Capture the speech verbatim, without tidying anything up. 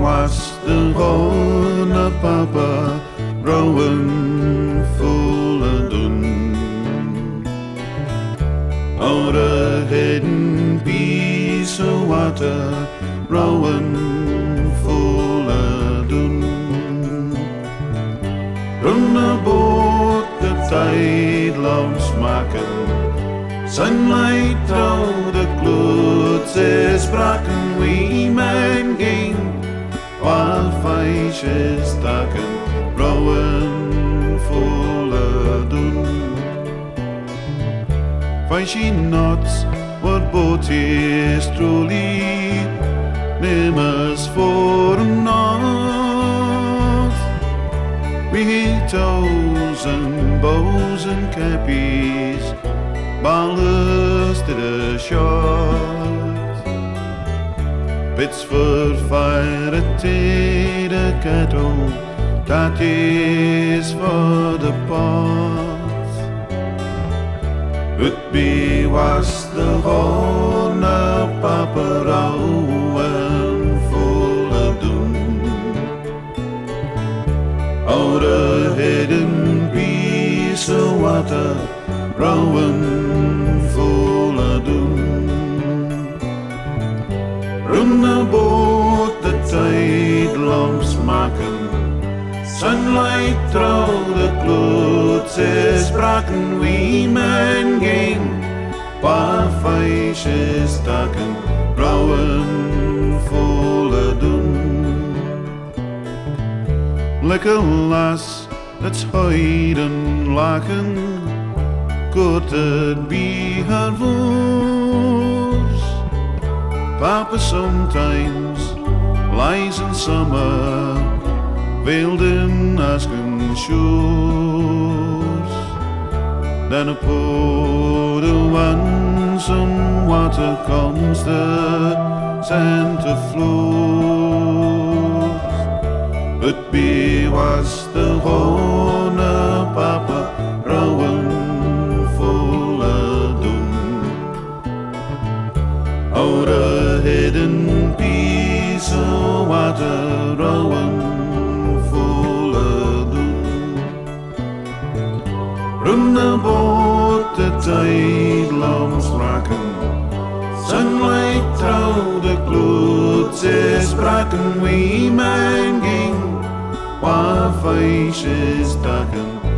was de gewone papa, rowan volle doen. Oude heden piece water, rowan volle doen. Runde boot de tijd langs maken, sunlight through the clothes is braken, we men ging, while feestjes staken, rowan volle doen. Feestje knots, wat boot is truly, nimmers voor een nacht. We toes en bows en cappies, ballast to the shot. Bits for fire at the kettle, that is for the pot. It be was the horn papa rowan volle doen. Oude heden piece water, rowan volle doen. Runde boot de tijd langs maken, sunlight through the clothes is braken, we men ging, waar feestjes staken, rowan volle doen. Lekker las, het huiden lachen, could it be her voice? Papa sometimes lies in summer, veiled in asken shores. Then a pot of one, some water comes the center floors. It be was the horn of Papa rowan volle doen. Oude heden piece water, rowan volle doen. Runde boot de tijd langs braken, sunlight through the clothes is braken, we men ging, waar feestjes staken,